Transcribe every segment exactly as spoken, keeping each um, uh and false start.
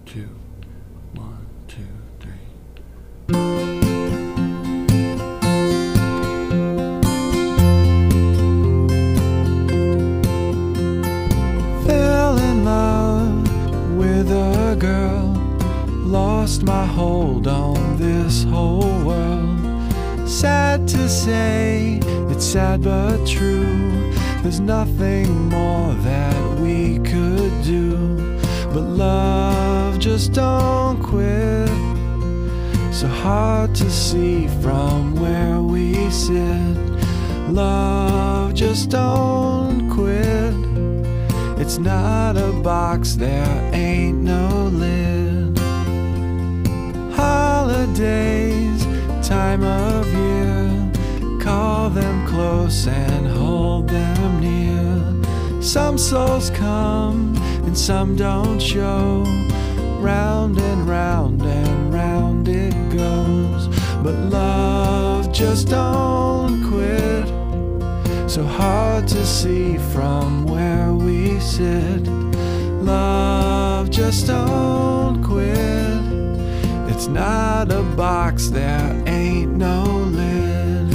two, one, two, three. Fell in love with a girl, lost my hold on this whole world. Sad to say, it's sad but true. There's nothing more that we could do. But love just don't quit. So hard to see from where we sit. Love just don't quit. It's not a box, there ain't no lid. Holidays, time of year, call them close and hold them near. Some souls come and some don't show. Round and round and round it goes. But love just don't quit. So hard to see from where we sit. Love just don't quit. It's not a box, there ain't no lid.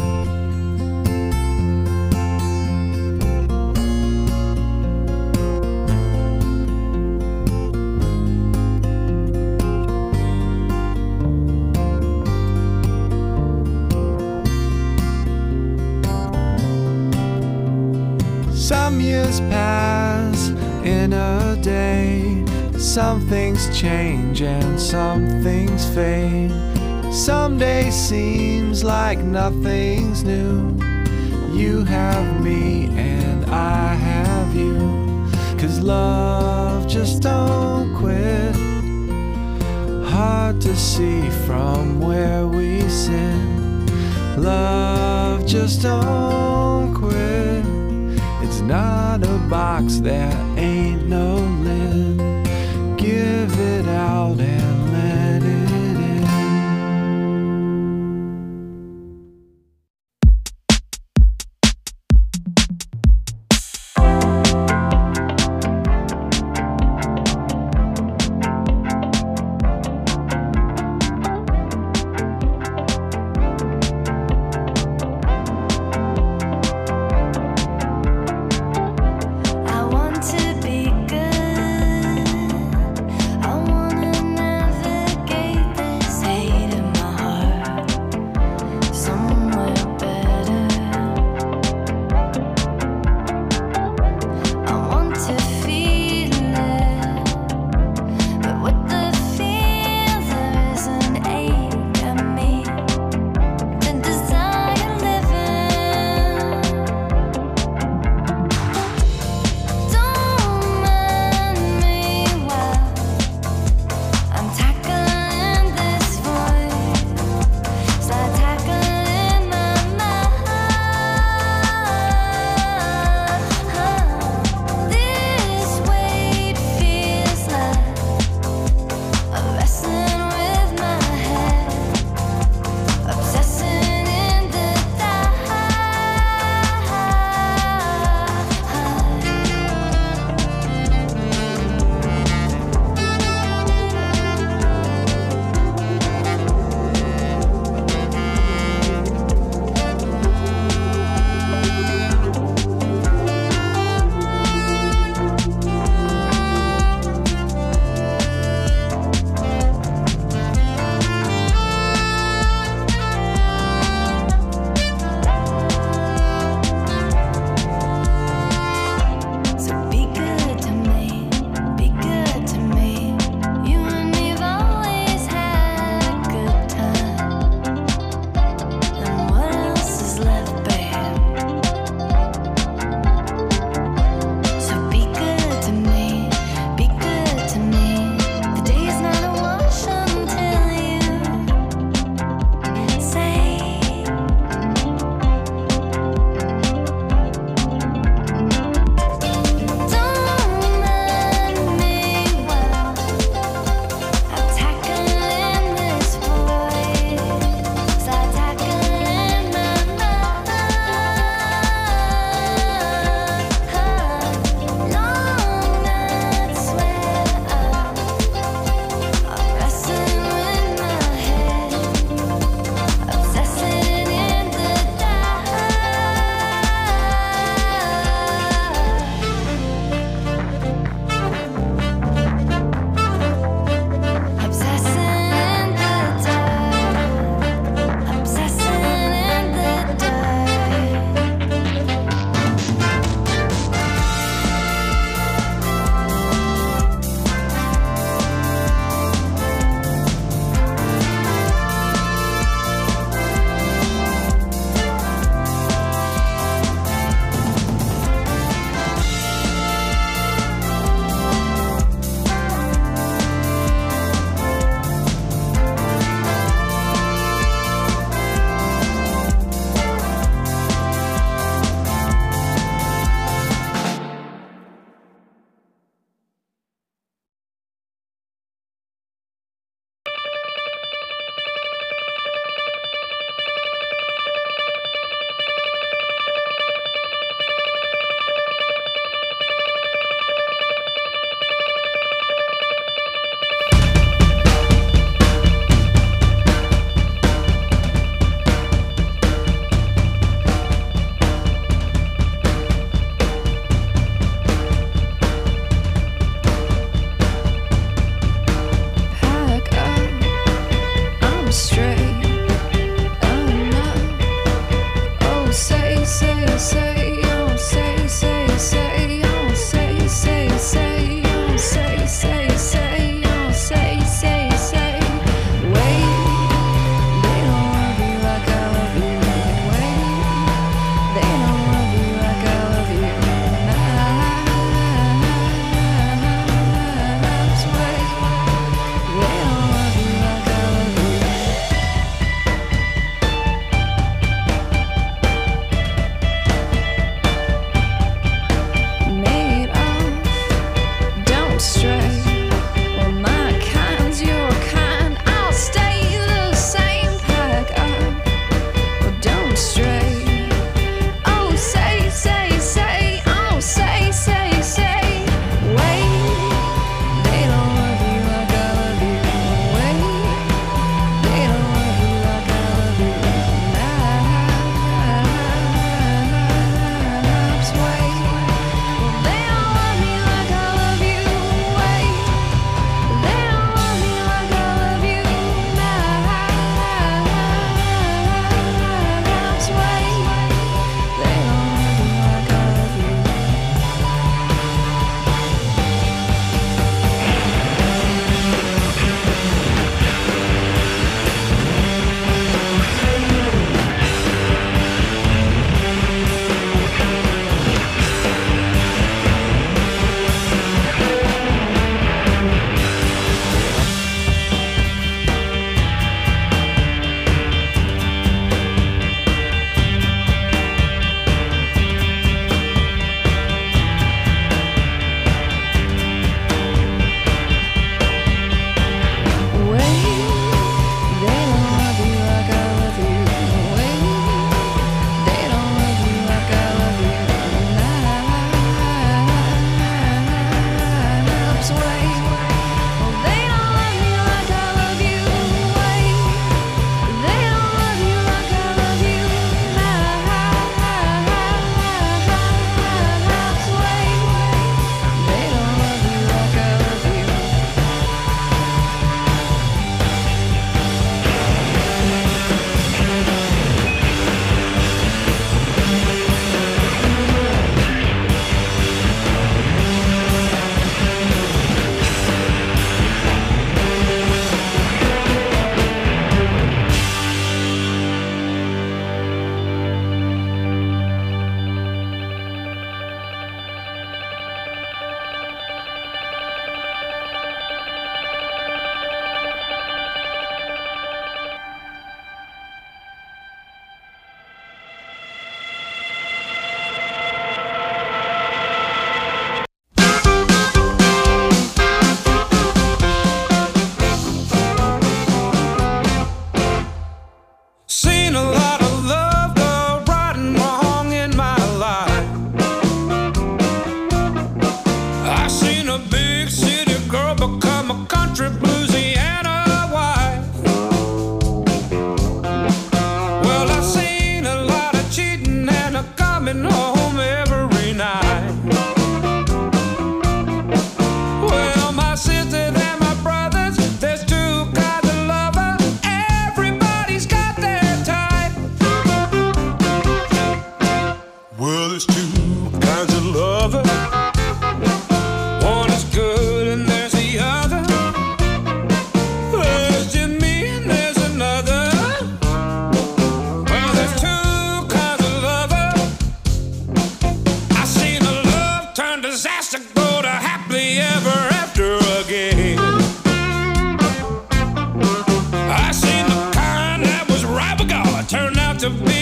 Some years pass in a day. Some things change and some things fade. Some day seems like nothing's new. You have me and I have you. 'Cause love just don't quit. Hard to see from where we sit. Love just don't quit. It's not a box, there ain't no lid. Give it out and let it in. I want to be good.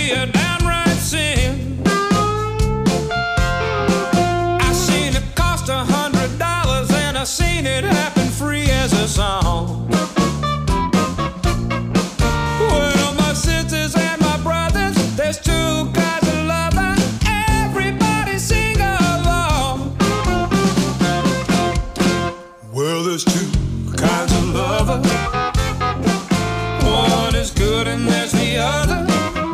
be a downright sin. I seen it cost a hundred dollars and I seen it happen free as a song. Well, my sisters and my brothers, there's two kinds of lover. Everybody sing along. Well, there's two kinds of lover. One is good and there's the other.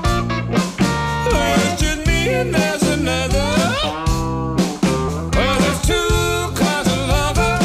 Oh, it's just me and there's another. Well, there's two kinds of lover.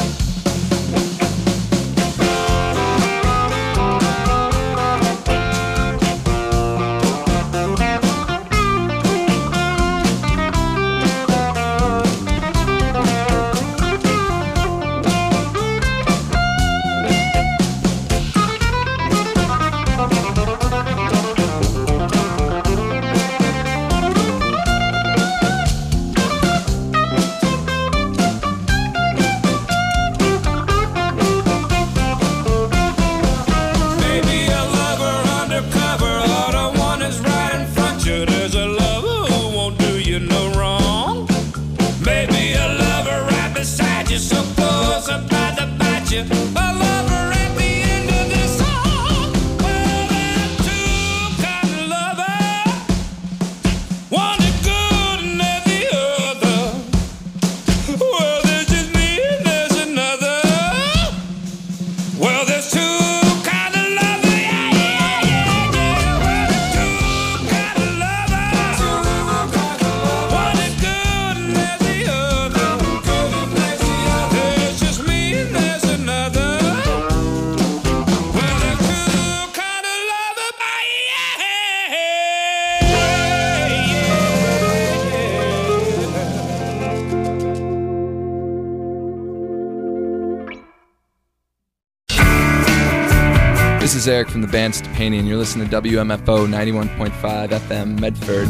This is Eric from the band Stepani, and you're listening to W M F O ninety-one point five F M Medford.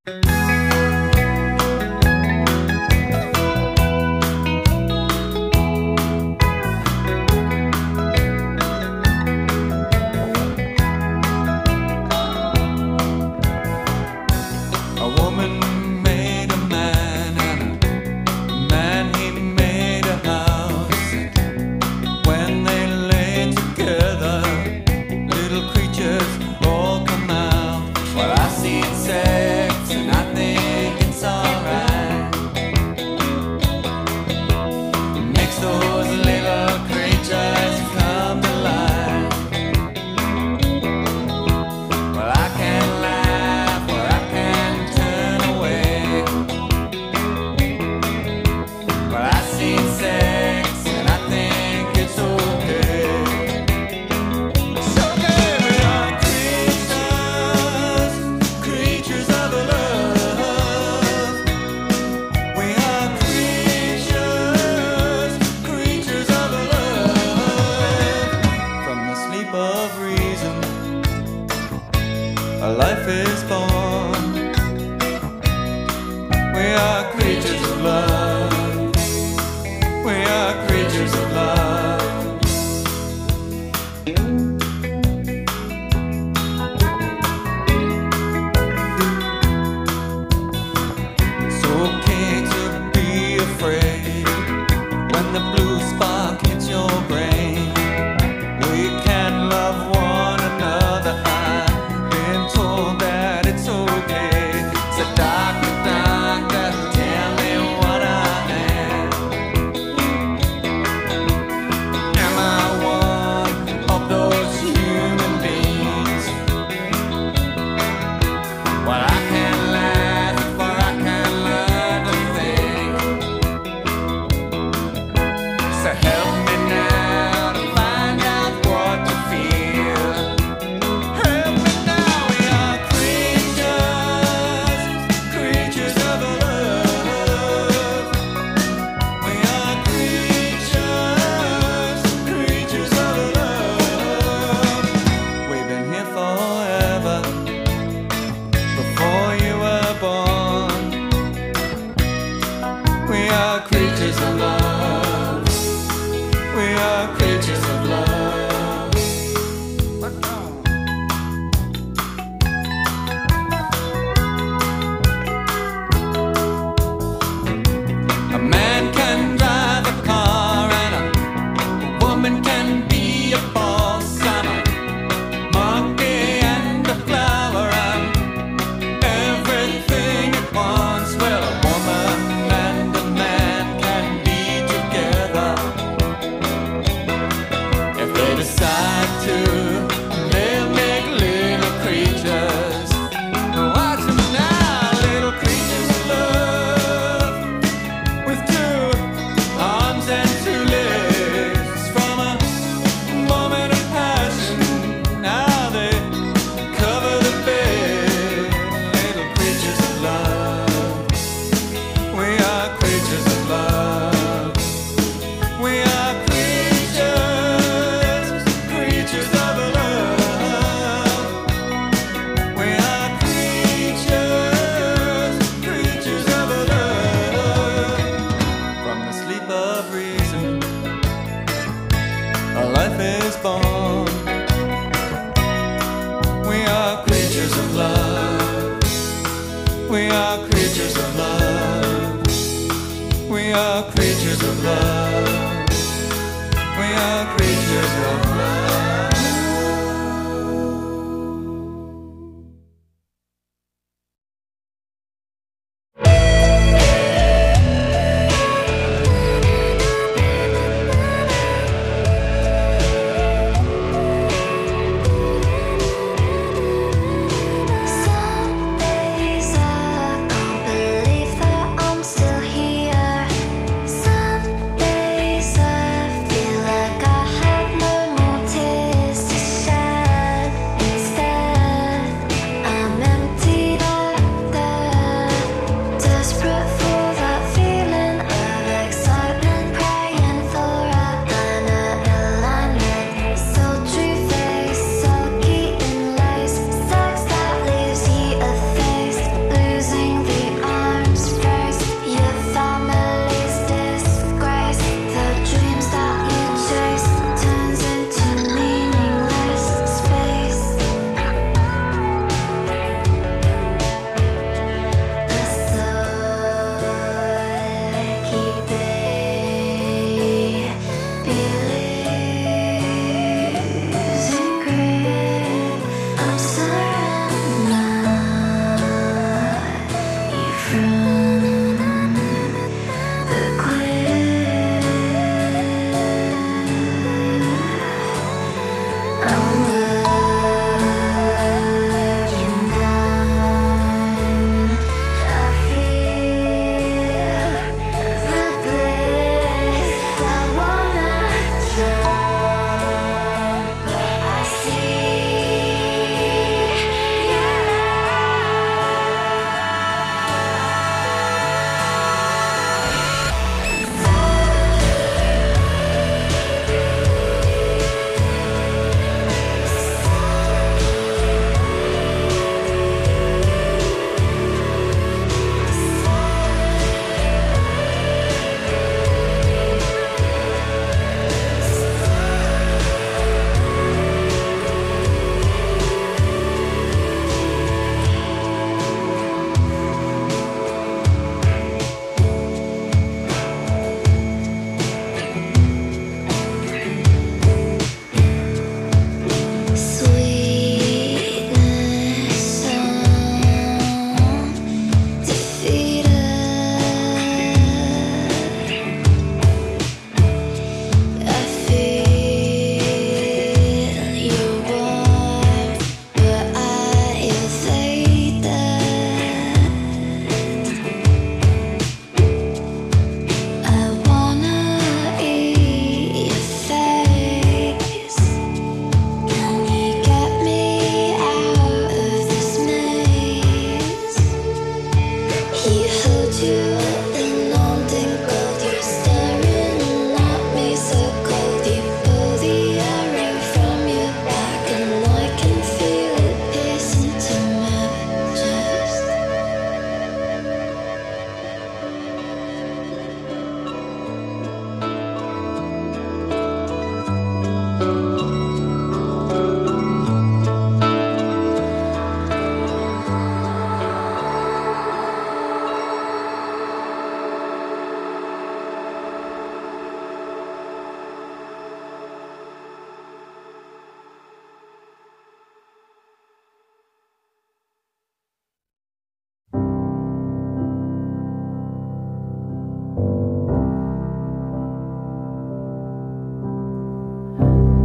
Some days I feel like I have no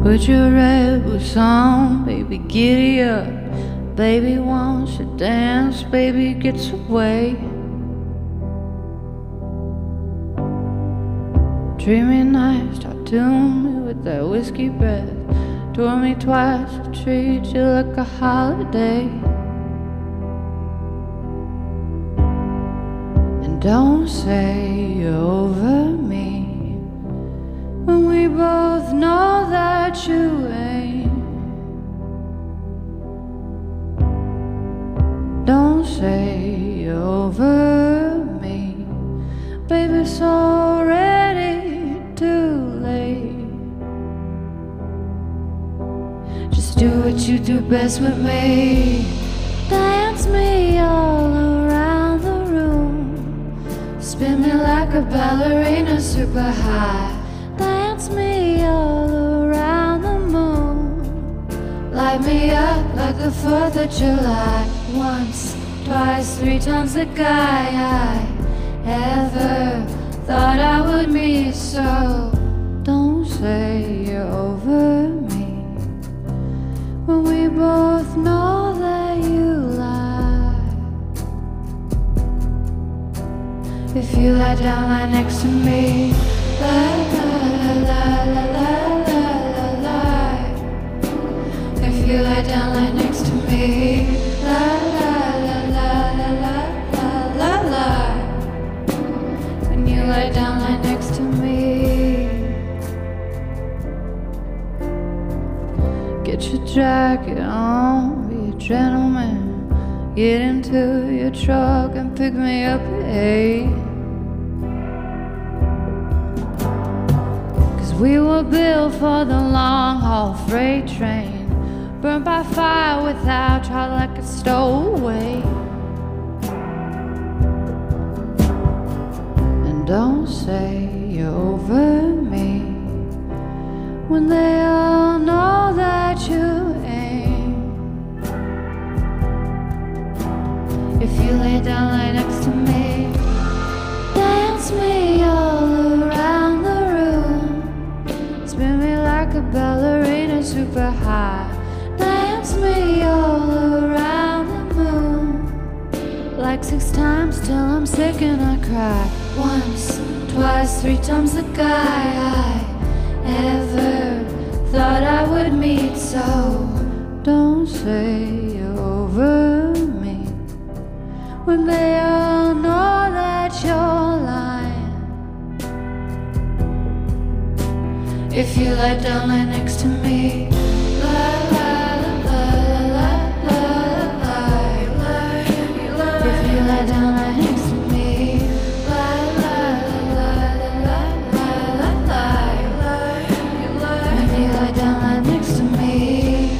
Put your red boots on, baby, giddy up. Baby wants to dance, baby gets away. Treat me nice, tattoo me with that whiskey breath. Tour me twice, I'll treat you like a holiday. And don't say you're over me when we both know that you ain't. Don't say you're over me, baby, it's already too late. Just do what you do best with me. Dance me all around the room. Spin me like a ballerina super high. Dance me all around the moon. Light me up like the fourth of July. Once, twice, three times the guy I ever thought I would meet. So don't say you're over me when we both know that you lie. If you lie down, lie next to me. Lie, lie, lie, lie, lie, lie, lie, lie. If you lie down, lie next to me. Lie, lie, lie, lie, lie, lie, lie, lie. When you lie down, lie next to me. Get your jacket on, be a gentleman. Get into your truck and pick me up at eight. Cause we were built for the long haul freight train. Burned by fire without trial like a stowaway. And don't say you're over me when they all know that you ain't. If you lay down, lie next to me. Dance me all around the room. Spin me like a ballerina super high. Dance me all around the moon. Like six times till I'm sick and I cry. Once, twice, three times the guy I ever thought I would meet. So don't say you're over me when they all know that you're lying. If you lie down, lie next to me. Lie, lie, lie, lie, lie, lie, lie. If you lie down, lie next to me. Lie, lie, lie, lie, lie, lie, lie. When you lie down, lie next to me.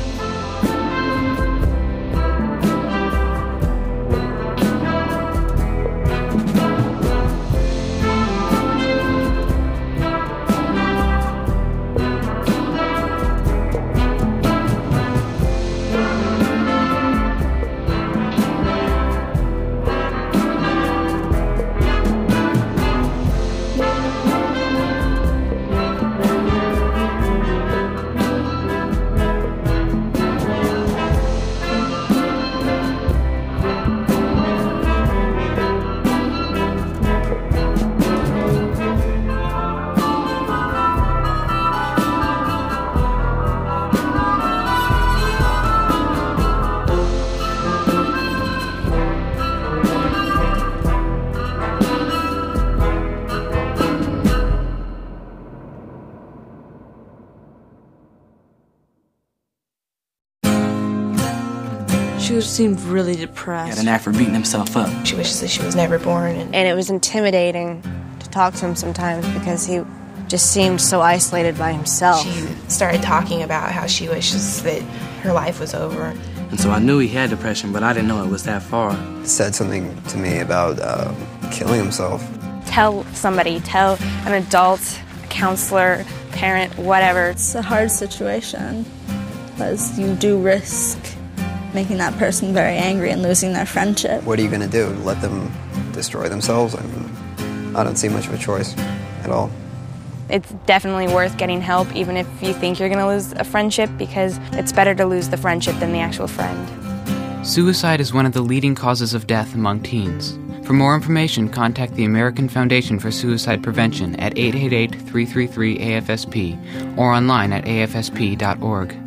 She seemed really depressed. He had an knack for beating himself up. She wishes that she was never born. And, and it was intimidating to talk to him sometimes because he just seemed so isolated by himself. She started talking about how she wishes that her life was over. And so I knew he had depression, but I didn't know it was that far. He said something to me about uh, killing himself. Tell somebody, tell an adult, a counselor, parent, whatever. It's a hard situation because you do risk making that person very angry and losing their friendship. What are you going to do? Let them destroy themselves? I mean, I don't see much of a choice at all. it's definitely worth getting help, even if you think you're going to lose a friendship, because it's better to lose the friendship than the actual friend. Suicide is one of the leading causes of death among teens. For more information, contact the American Foundation for Suicide Prevention at eight eight eight, three three three, A F S P or online at A F S P dot org.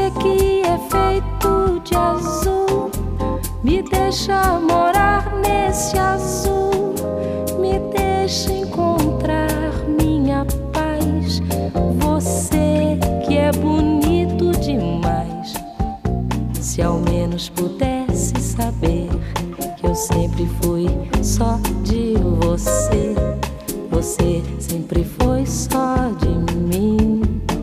deixa morar nesse sempre fui só de você. Você sempre foi só de mim.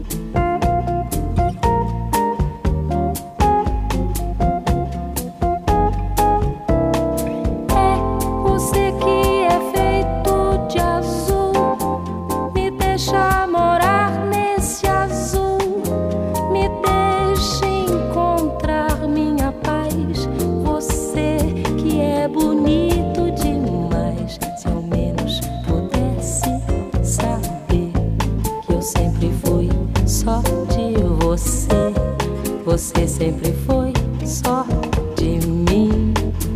É você que é feito de azul, me deixa morar nesse azul, me deixa encontrar minha paz. Você que é bonito demais, se ao menos pudesse saber que eu sempre fui só de você. Você sempre foi só de mim.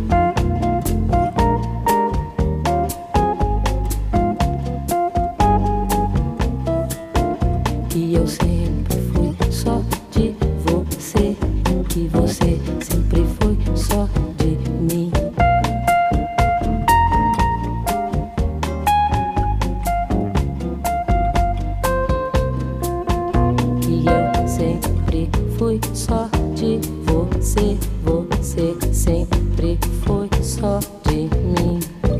E eu sempre fui só de você, que você sempre foi só de mim. E eu sempre fui só de você, você sempre foi só de mim.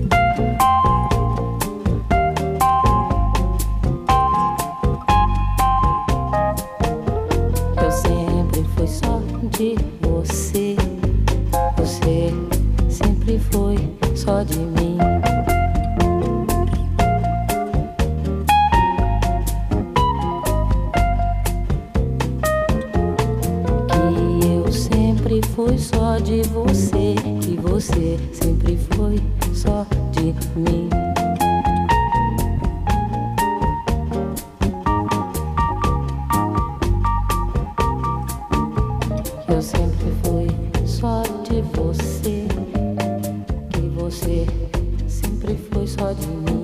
Eu sempre fui só de você, você sempre foi só de mim. Que eu sempre fui só de você, que você sempre foi só de mim. Eu sempre fui só de você, que você sempre foi só de mim.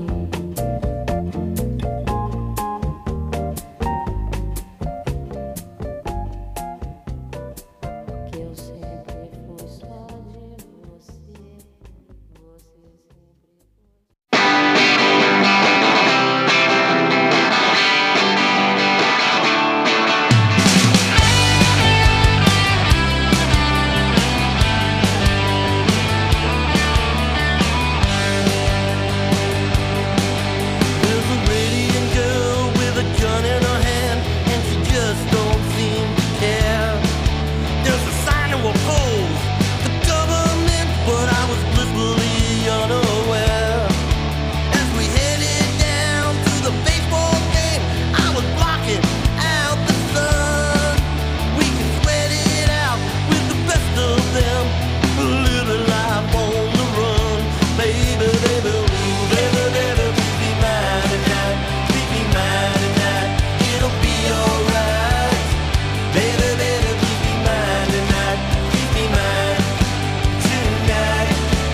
Que eu sempre fui só de você, você sempre. There's a radiant girl with a gun in her hand, and she just don't seem to care. There's a sign to oppose the government, but I was blissfully unaware. As we headed down to the baseball game, I was blocking out the sun. We can sweat it out with the best of them, living life on the run. Baby, baby, ooh, baby, baby, please be mine tonight, please be mine tonight, it'll be alright. Baby, baby, please be mine tonight, please be mine tonight,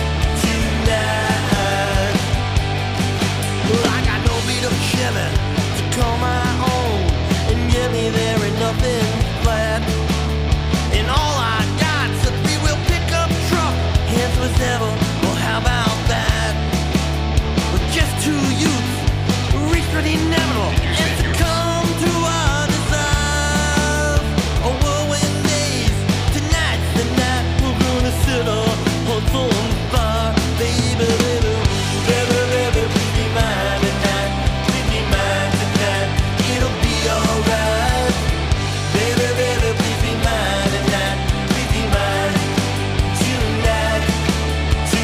tonight. Well, I got no beat of Chevy to call my own, and get me there ain't nothing flat. And all I got's a three-wheel pickup truck, hands with ever. Well, how about that? We're just two youths who reach for the inevitable and succumb to our desires. A whirlwind days, tonight's the night we're gonna set our hearts on fire. Baby, baby, ooh, baby, baby, please be mine tonight, please be mine tonight, it'll be alright. Baby, baby, please be mine tonight, please be mine tonight, tonight.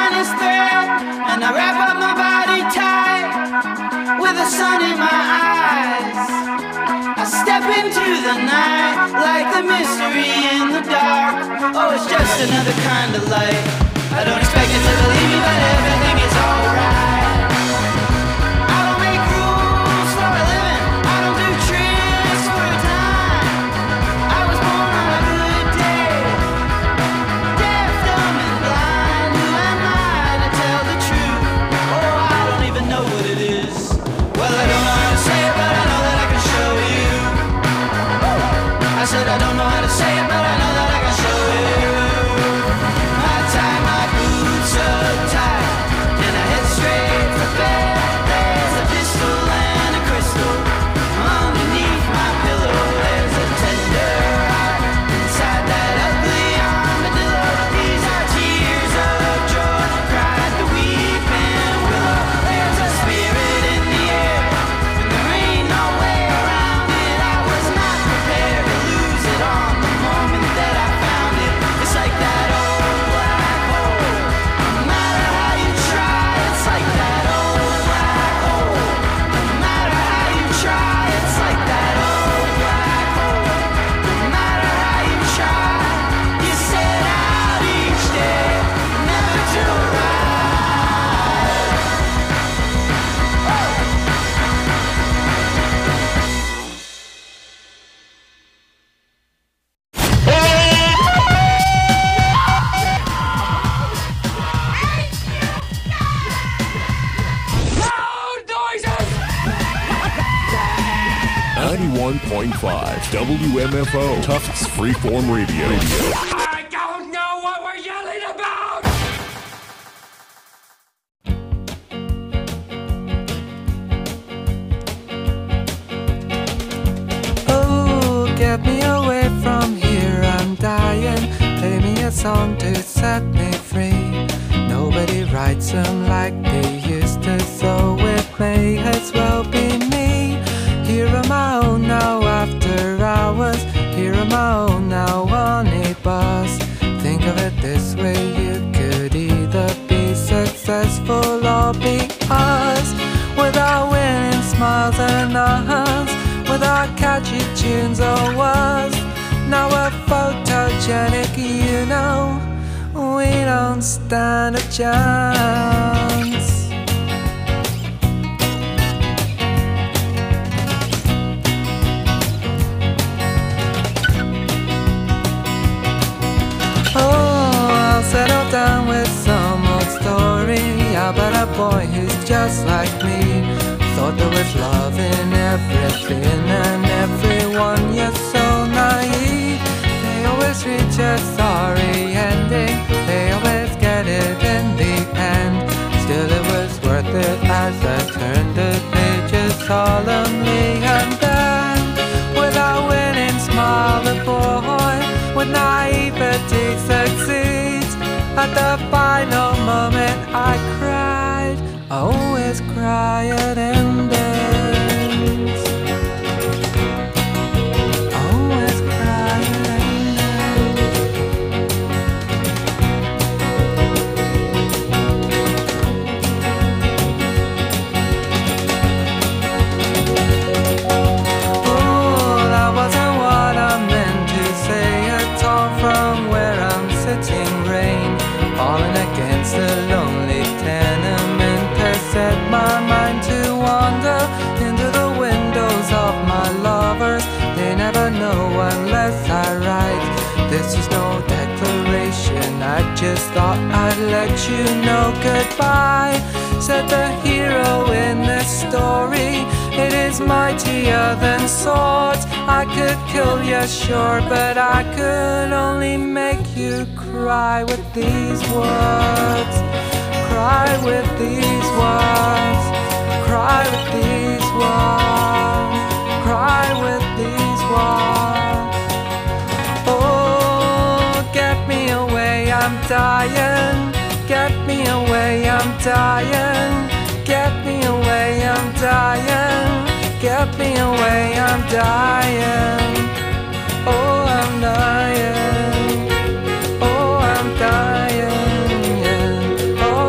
finest thread, and I wrap up my body tight with the sun in my eyes. I step into the night like the mystery in the dark. Oh, it's just another kind of light. I don't expect it to believe me, but everything is alright. I don't make rules for a living. I don't do tricks for a time. I was born on a good day, deaf, dumb, and blind. Who am I to tell the truth? Oh, I don't even know what it is. Well, I don't know how to say it, but I know that I can show you. I said I don't know how to say it, but I know that I can show you. I tie my boots up tight and I head straight for bed. There's a pistol and a crystal underneath my pillow. There's a tender heart inside that ugly armadillo. These are tears of joy, cried the weeping willow. There's a spirit in the air and there ain't no way around it. I was not prepared to lose it on the moment that I found it. It's like that old black hole. No matter how you try, it's like that old black hole. No matter how you try, it's like that old black hole. No matter how you try, you set out each day, never to arrive. ninety-one point five W M F O Tufts Freeform Radio. I don't know what we're yelling about! Oh, get me away from here, I'm dying. Play me a song to set me free. Nobody writes them like they used to, so it may as well be me. Here on my own now after hours. Here on my own now on a bus. Think of it this way, you could either be successful or be us. With our winning smiles and nods, with our catchy tunes or was. Now we're photogenic, you know, we don't stand a chance. Settle down with some old story about a boy who's just like me. Thought there was love in everything and everyone, you're so naive. They always reach a sorry ending, they always get it in the end. Still it was worth it as I turned the pages solemnly. And then, with our winning smile, the boy with naivety succeeds. At the final moment I cried, I always cry at endings. I always cry at Oh, that wasn't what I meant to say at all. From where I'm sitting, rain falling against the lonely tenement has set my mind to wander into the windows of my lovers. They never know unless I write. This is no declaration, I just thought I'd let you know goodbye. Said the hero in this story, it is mightier than swords. I could kill you, sure, but I could only make you cry with these words. Cry with these words. Cry with these words. Cry with these words. Oh, get me away, I'm dying. Get me away, I'm dying. Get me away, I'm dying. Get me away, I'm dying. Oh, I'm dying. Oh, I'm dying. Yeah. Oh,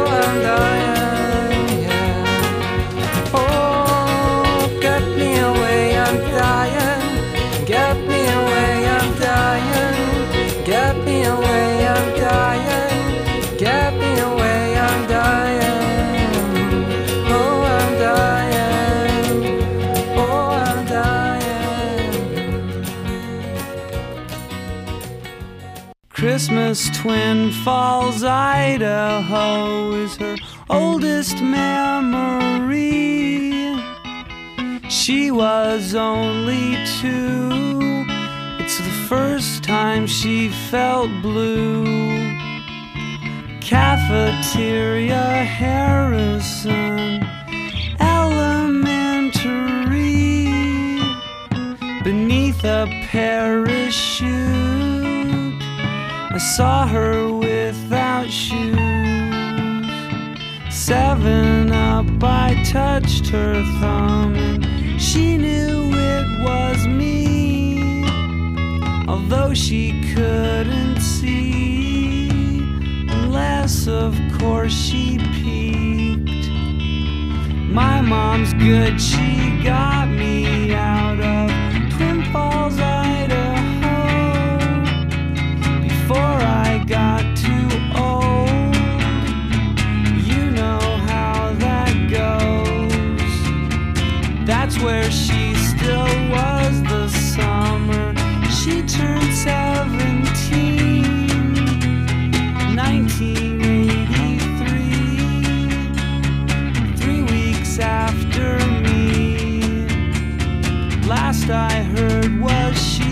Christmas, Twin Falls, Idaho is her oldest memory. She was only two. It's the first time she felt blue. Cafeteria, Harrison Elementary. Beneath a parachute, I saw her without shoes. Seven up, I touched her thumb, and she knew it was me, although she couldn't see, unless of course she peeked. My mom's good, she got me out of Twin Falls, Idaho, before I got too old. You know how that goes. That's where she still was the summer she turned seventeen, nineteen eighty-three, three weeks after me. Last I heard was she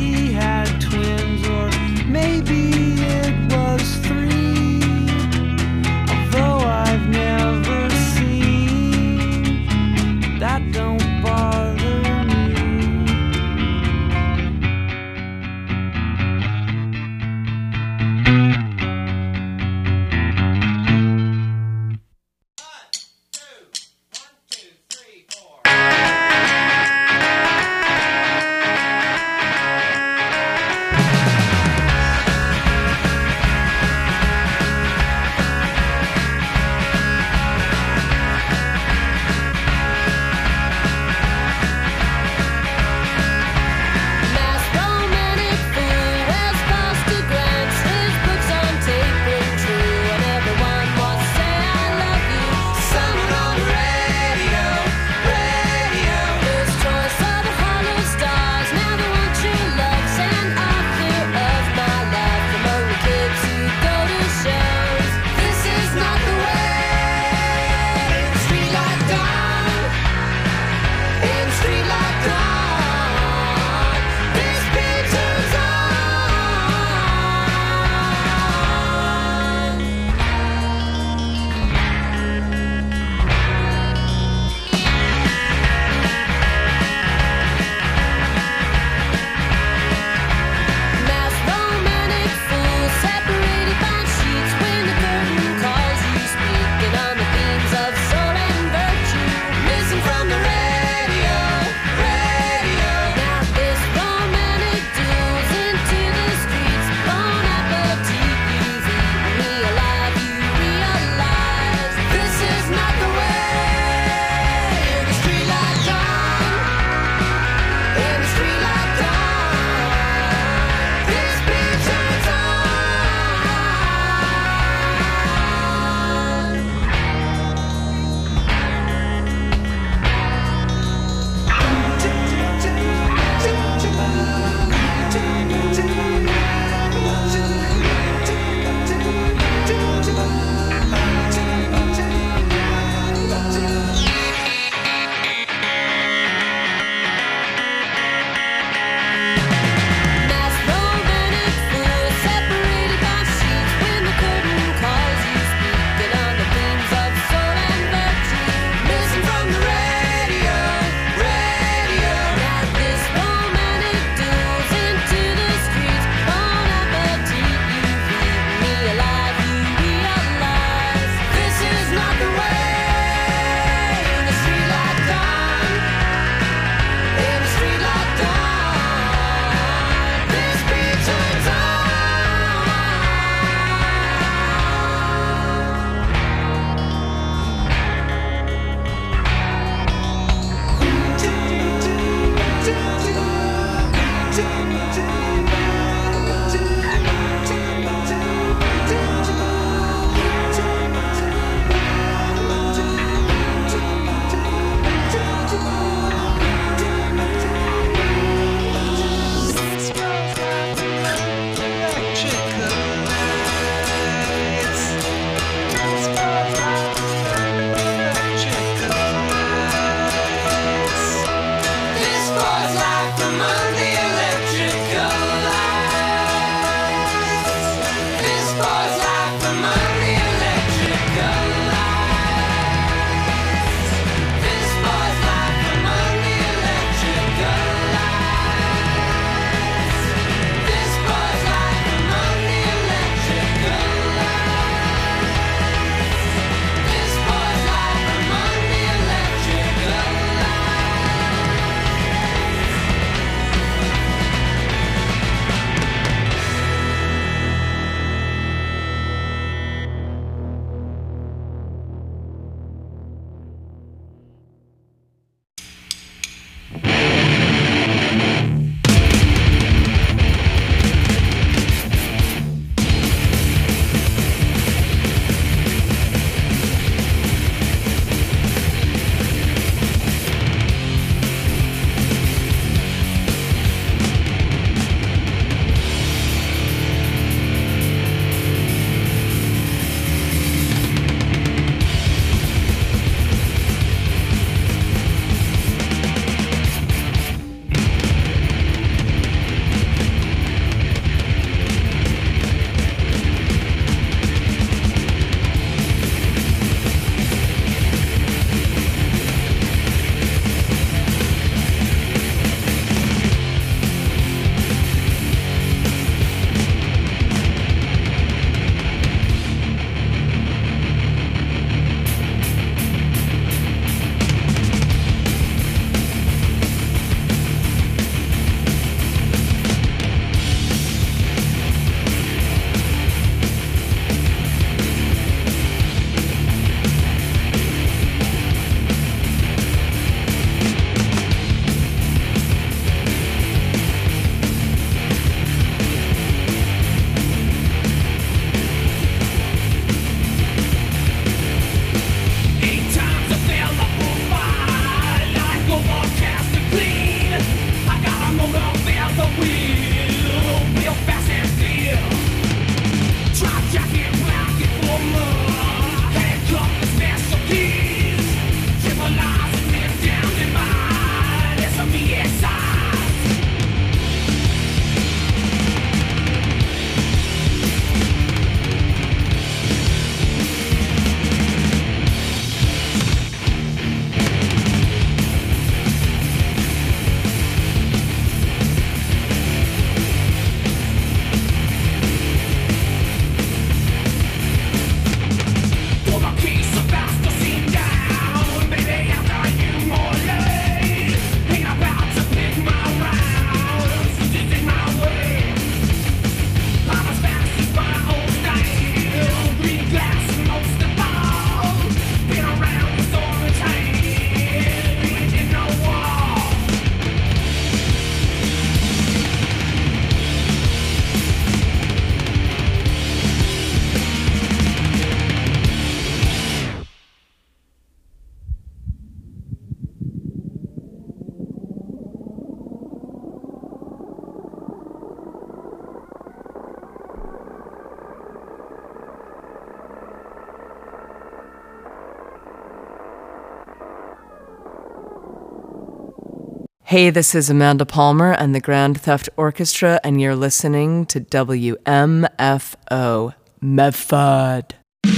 Hey, this is Amanda Palmer and the Grand Theft Orchestra, and you're listening to W M F O Medford.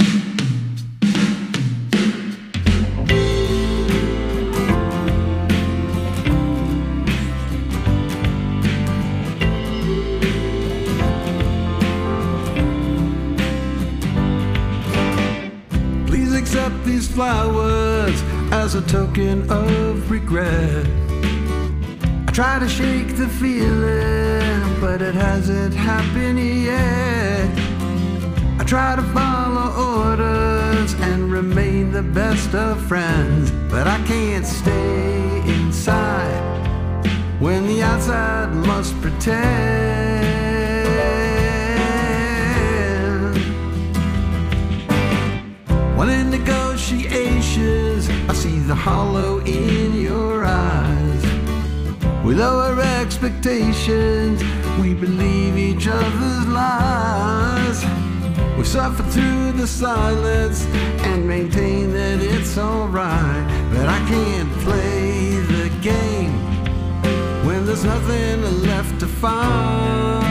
Please accept these flowers as a token of regret. I try to shake the feeling, but it hasn't happened yet. I try to follow orders and remain the best of friends, but I can't stay inside when the outside must pretend. When in negotiations, I see the hollow in your eyes. We lower expectations, we believe each other's lies. We suffer through the silence and maintain that it's alright. But I can't play the game when there's nothing left to find.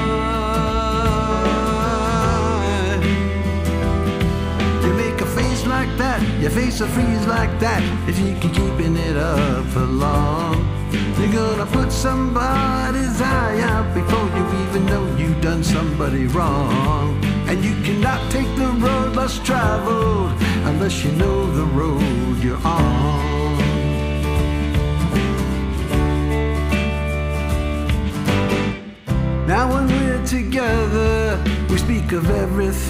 You make a face like that, your face will freeze like that if you keep keeping it up for long. You're gonna put somebody's eye out before you even know you've done somebody wrong. And you cannot take the road less traveled unless you know the road you're on. Now when we're together, we speak of everything